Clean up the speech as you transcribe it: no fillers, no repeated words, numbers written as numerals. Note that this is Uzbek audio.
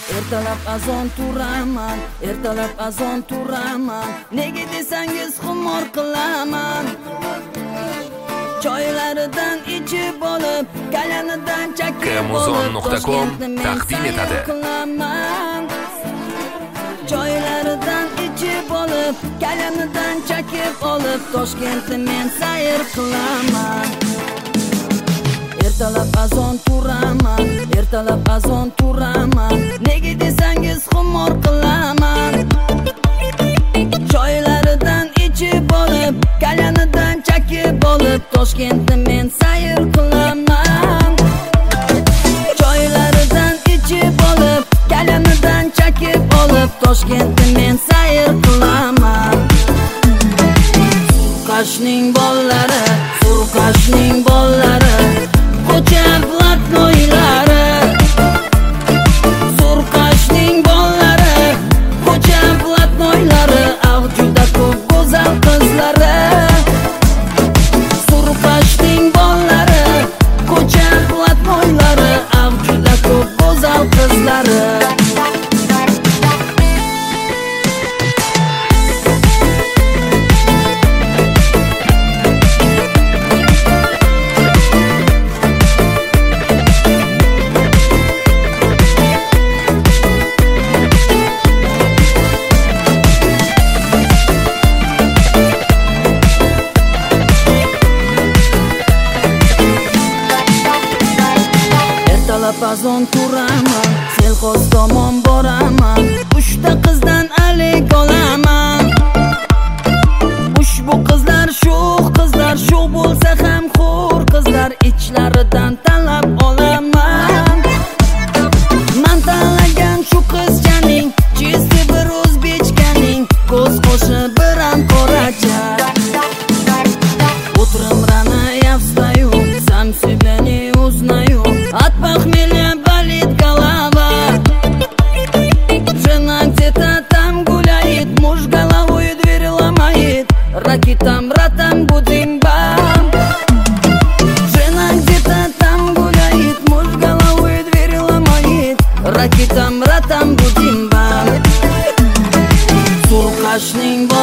Ertalab azon turaman, ertalab azon turaman. Nega desangiz xumor qilaman. Choylaridan ichib olib, kalanidan chakib olib, Kmuzon.com taqdim etadi. Choylaridan ichib olib, kalanidan chakib olib, Toshkentni men sayr qilaman. Ertalab azon turaman, ertalab azon turaman. Nega desangiz xumor qilaman. Choylaridan ichib olib, kalanidan chakib olib, Toshkentni men sayr qilaman. Choylaridan ichib olib, kalanidan chakib olib, Toshkentni men sayr qilaman. Surqashning bollari, surqashning bollari, ko'cha blatnoylari. Surqashning bollari, ko'cha blatnoylari, ah juda ko'p go'zal qizlari. Surqashning bollari, ko'cha blatnoylari, ah juda ko'p go'zal qizlari. Azon turaman, selxoz tomon boraman. 3 ta qizdan alik olaman. Ushbu qizlar sho'x qizlar, sho'x bo'lsa ham xo'r qizlar, ichlaridan tanlab olaman. Men tanlagan shu qizchaning, chisti bir o'zbekchaning, ko'z qo'shi bir ham qoracha. Утром рано я встаю, сам себя не узнаю. От похмелья болит голова. Жена где-то там гуляет, муж головой дверь ломает. Ракетам, ратам, будим-бам. Жена где-то там гуляет, муж головой дверь ломает. Ракетам, ратам, будим-бам. Surqashning